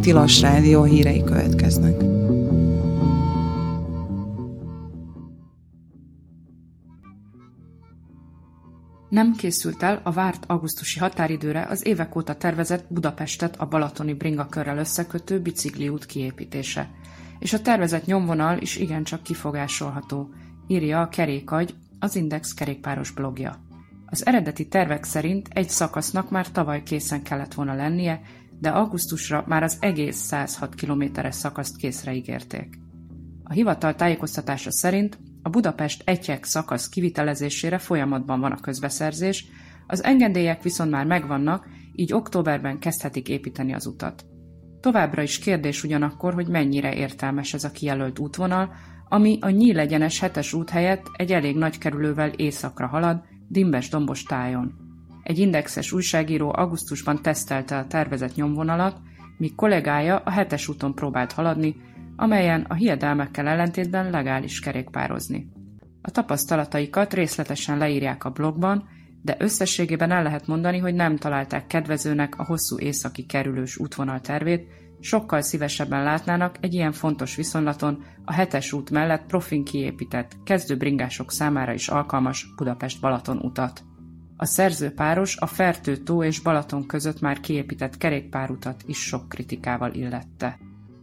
Tilos Rádió hírei következnek. Nem készült el a várt augusztusi határidőre az évek óta tervezett Budapestet a balatoni bringakörrel összekötő bicikliút kiépítése, és a tervezett nyomvonal is igencsak kifogásolható, írja a Kerékagy, az Index kerékpáros blogja. Az eredeti tervek szerint egy szakasznak már tavaly készen kellett volna lennie, de augusztusra már az egész 106 kilométeres szakaszt készre ígérték. A hivatal tájékoztatása szerint a Budapest-Etyek szakasz kivitelezésére folyamatban van a közbeszerzés, az engedélyek viszont már megvannak, így októberben kezdhetik építeni az utat. Továbbra is kérdés ugyanakkor, hogy mennyire értelmes ez a kijelölt útvonal, ami a nyílegyenes 7-es út helyett egy elég nagy kerülővel északra halad, dimbes-dombos tájon. Egy indexes újságíró augusztusban tesztelte a tervezett nyomvonalat, míg kollégája a 7-es úton próbált haladni, amelyen a hiedelmekkel ellentétben legális kerékpározni. A tapasztalataikat részletesen leírják a blogban, de összességében el lehet mondani, hogy nem találták kedvezőnek a hosszú északi kerülős útvonal tervét, sokkal szívesebben látnának egy ilyen fontos viszonylaton a 7-es út mellett profin kiépített, kezdőbringások számára is alkalmas Budapest-Balaton utat. A szerzőpáros a Fertő-tó és Balaton között már kiépített kerékpárutat is sok kritikával illette.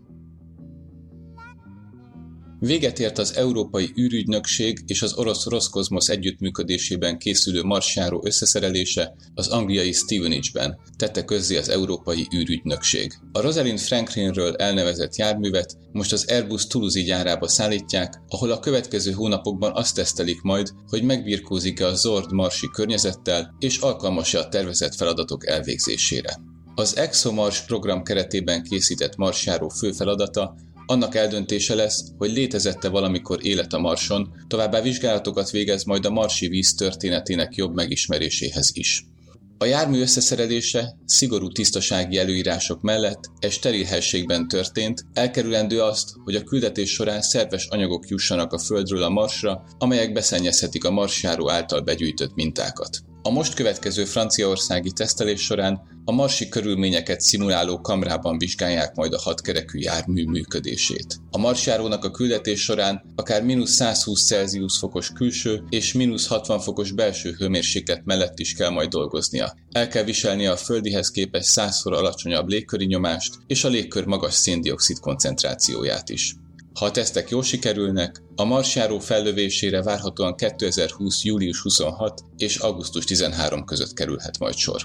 Véget ért az Európai űrügynökség és az orosz Roszkozmosz együttműködésében készülő marsjáró összeszerelése az angliai Stevenage-ben, tette közzé az Európai űrügynökség. A Rosalind Franklinről elnevezett járművet most az Airbus Toulouse gyárába szállítják, ahol a következő hónapokban azt tesztelik majd, hogy megbirkózik-e a zord marsi környezettel és alkalmas-e a tervezett feladatok elvégzésére. Az ExoMars program keretében készített marsjáró fő feladata annak eldöntése lesz, hogy létezette valamikor élet a Marson, továbbá vizsgálatokat végez majd a marsi víz történetének jobb megismeréséhez is. A jármű összeszerelése szigorú tisztasági előírások mellett egy steril helységben történt, elkerülendő azt, hogy a küldetés során szerves anyagok jussanak a Földről a Marsra, amelyek beszennyezhetik a marsjáró által begyűjtött mintákat. A most következő franciaországi tesztelés során a marsi körülményeket szimuláló kamrában vizsgálják majd a 6 kerekű jármű működését. A marsjárónak a küldetés során akár -120 Celsius fokos külső és -60 fokos belső hőmérséklet mellett is kell majd dolgoznia. El kell viselnie a földihez képest 100-szor alacsonyabb légköri nyomást és a légkör magas szén-dioxid koncentrációját is. Ha a tesztek jól sikerülnek, a marsjáró fellövésére várhatóan 2020. július 26 és augusztus 13 között kerülhet majd sor.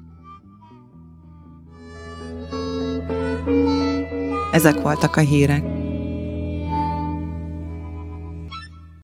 Ezek voltak a hírek.